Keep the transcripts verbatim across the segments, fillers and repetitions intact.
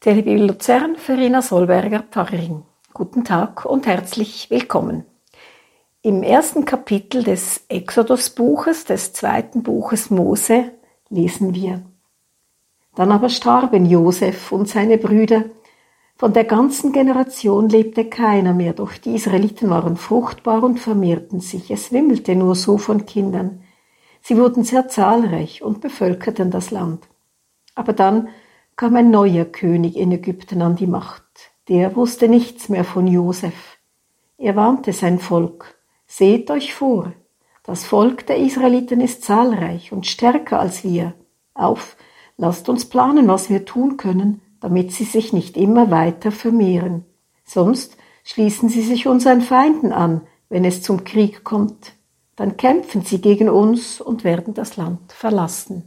Telebibel Luzern, Verena Solberger, Pfarrerin. Guten Tag und herzlich willkommen. Im ersten Kapitel des Exodus-Buches, des zweiten Buches Mose, lesen wir: Dann aber starben Josef und seine Brüder. Von der ganzen Generation lebte keiner mehr, doch die Israeliten waren fruchtbar und vermehrten sich. Es wimmelte nur so von Kindern. Sie wurden sehr zahlreich und bevölkerten das Land. Aber dann kam ein neuer König in Ägypten an die Macht. Der wusste nichts mehr von Josef. Er warnte sein Volk: Seht euch vor, das Volk der Israeliten ist zahlreich und stärker als wir. Auf, lasst uns planen, was wir tun können, damit sie sich nicht immer weiter vermehren. Sonst schließen sie sich unseren Feinden an, wenn es zum Krieg kommt. Dann kämpfen sie gegen uns und werden das Land verlassen.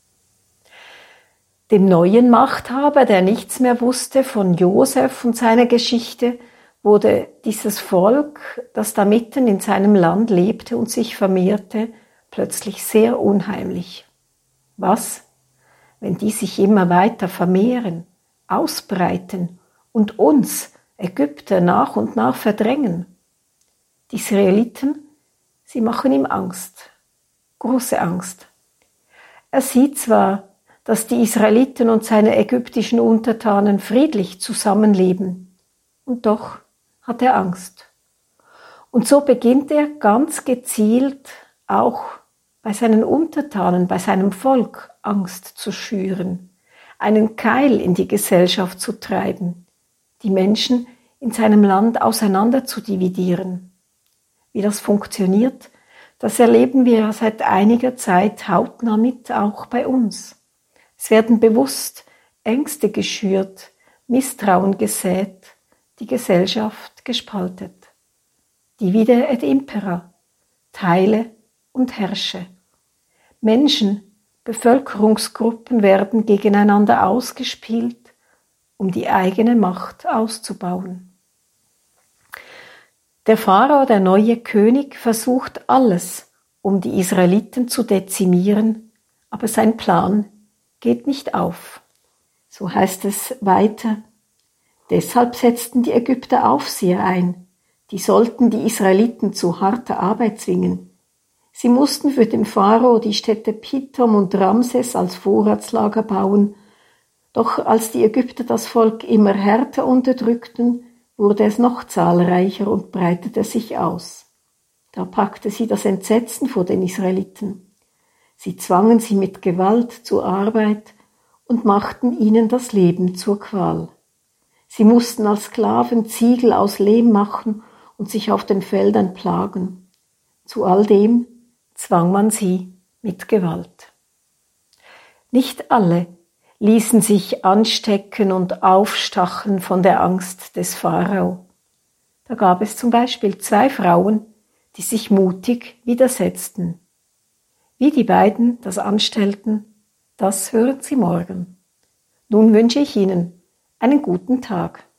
Dem neuen Machthaber, der nichts mehr wusste von Josef und seiner Geschichte, wurde dieses Volk, das da mitten in seinem Land lebte und sich vermehrte, plötzlich sehr unheimlich. Was, wenn die sich immer weiter vermehren, ausbreiten und uns, Ägypter, nach und nach verdrängen? Die Israeliten, sie machen ihm Angst, große Angst. Er sieht zwar, dass die Israeliten und seine ägyptischen Untertanen friedlich zusammenleben, und doch hat er Angst. Und so beginnt er ganz gezielt auch bei seinen Untertanen, bei seinem Volk Angst zu schüren, einen Keil in die Gesellschaft zu treiben, die Menschen in seinem Land auseinander zu dividieren. Wie das funktioniert, das erleben wir seit einiger Zeit hautnah mit, auch bei uns. Es werden bewusst Ängste geschürt, Misstrauen gesät, die Gesellschaft gespaltet. Divide et impera, teile und herrsche. Menschen, Bevölkerungsgruppen werden gegeneinander ausgespielt, um die eigene Macht auszubauen. Der Pharao, der neue König, versucht alles, um die Israeliten zu dezimieren, aber sein Plan geht nicht auf. So heißt es weiter: Deshalb setzten die Ägypter Aufseher ein, die sollten die Israeliten zu harter Arbeit zwingen. Sie mussten für den Pharao die Städte Pithom und Ramses als Vorratslager bauen, doch als die Ägypter das Volk immer härter unterdrückten, wurde es noch zahlreicher und breitete sich aus. Da packte sie das Entsetzen vor den Israeliten. Sie zwangen sie mit Gewalt zur Arbeit und machten ihnen das Leben zur Qual. Sie mussten als Sklaven Ziegel aus Lehm machen und sich auf den Feldern plagen. Zu all dem zwang man sie mit Gewalt. Nicht alle ließen sich anstecken und aufstacheln von der Angst des Pharao. Da gab es zum Beispiel zwei Frauen, die sich mutig widersetzten. Wie die beiden das anstellten, das hören Sie morgen. Nun wünsche ich Ihnen einen guten Tag.